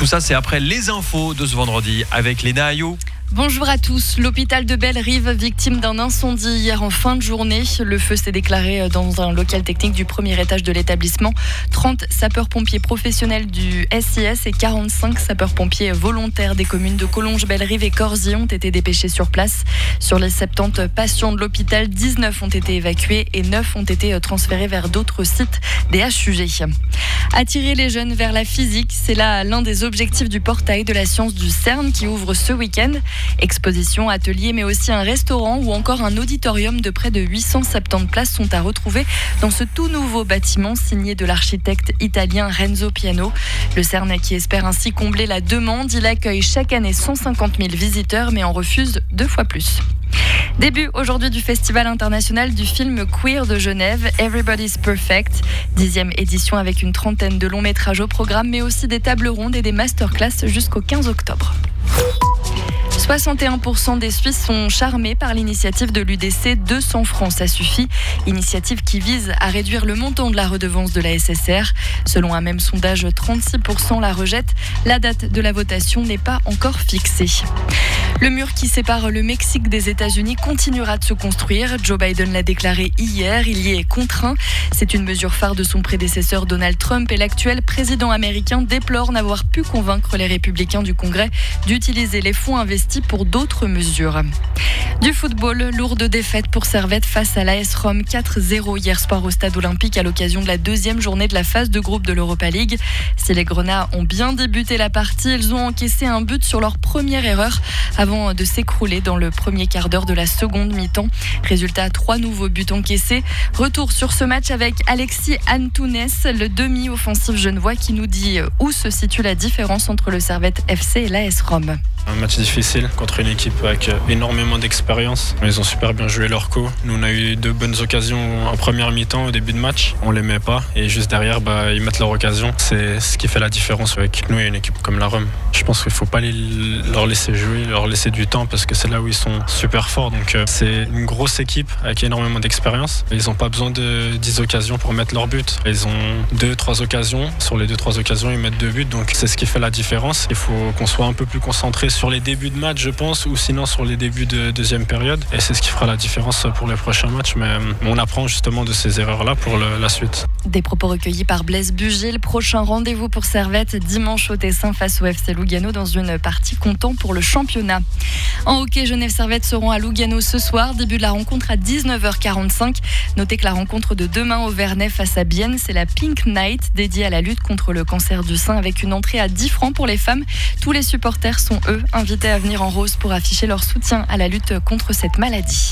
Tout ça, c'est après les infos de ce vendredi avec Léna Ayou. Bonjour à tous. L'hôpital de Bellerive, victime d'un incendie hier en fin de journée. Le feu s'est déclaré dans un local technique du premier étage de l'établissement. 30 sapeurs-pompiers professionnels du SIS et 45 sapeurs-pompiers volontaires des communes de Collonges, Bellerive et Corzy ont été dépêchés sur place. Sur les 70 patients de l'hôpital, 19 ont été évacués et 9 ont été transférés vers d'autres sites des HUG. Attirer les jeunes vers la physique, c'est là l'un des objectifs du portail de la science du CERN qui ouvre ce week-end. Exposition, ateliers, mais aussi un restaurant ou encore un auditorium de près de 870 places sont à retrouver dans ce tout nouveau bâtiment signé de l'architecte italien Renzo Piano. Le CERN qui espère ainsi combler la demande, il accueille chaque année 150 000 visiteurs mais en refuse 2 fois plus. Début aujourd'hui du Festival international du film queer de Genève, Everybody's Perfect. 10e édition avec une trentaine de longs métrages au programme, mais aussi des tables rondes et des masterclass jusqu'au 15 octobre. 61% des Suisses sont charmés par l'initiative de l'UDC 200 francs, ça suffit. Initiative qui vise à réduire le montant de la redevance de la SSR. Selon un même sondage, 36% la rejettent. La date de la votation n'est pas encore fixée. Le mur qui sépare le Mexique des États-Unis continuera de se construire. Joe Biden l'a déclaré hier, il y est contraint. C'est une mesure phare de son prédécesseur Donald Trump et l'actuel président américain déplore n'avoir pu convaincre les républicains du Congrès d'utiliser les fonds investis pour d'autres mesures. Du football, lourde défaite pour Servette face à l'AS Rome, 4-0 hier soir au stade olympique à l'occasion de la 2e journée de la phase de groupe de l'Europa League. Si les Grenats ont bien débuté la partie, ils ont encaissé un but sur leur première erreur avant de s'écrouler dans le premier quart d'heure de la seconde mi-temps. Résultat, 3 nouveaux buts encaissés. Retour sur ce match avec Alexis Antunes, le demi-offensif genevois qui nous dit où se situe la différence entre le Servette FC et l'AS Rome. Un match difficile contre une équipe avec énormément d'expérience. Ils ont super bien joué leur coup. Nous, on a eu 2 bonnes occasions en première mi-temps au début de match. On les met pas et juste derrière, ils mettent leur occasion. C'est ce qui fait la différence avec nous et une équipe comme la Rome. Je pense qu'il faut pas leur laisser jouer, leur laisser du temps parce que c'est là où ils sont super forts. Donc c'est une grosse équipe avec énormément d'expérience. Ils n'ont pas besoin de 10 occasions pour mettre leur but. Ils ont 2-3 occasions. Sur les 2-3 occasions, ils mettent 2 buts. Donc c'est ce qui fait la différence. Il faut qu'on soit un peu plus concentré sur les débuts de match, je pense, ou sinon sur les débuts de deuxième période. Et c'est ce qui fera la différence pour les prochains matchs. Mais on apprend justement de ces erreurs-là pour la suite. Des propos recueillis par Blaise Bugil. Prochain rendez-vous pour Servette dimanche au Tessin face au FC Lugano dans une partie comptant pour le championnat. En hockey, Genève-Servette seront à Lugano ce soir. Début de la rencontre à 19h45. Notez que la rencontre de demain au Vernet face à Bienne, c'est la Pink Night dédiée à la lutte contre le cancer du sein avec une entrée à 10 francs pour les femmes. Tous les supporters sont, eux, invités à venir en rose pour afficher leur soutien à la lutte contre cette maladie.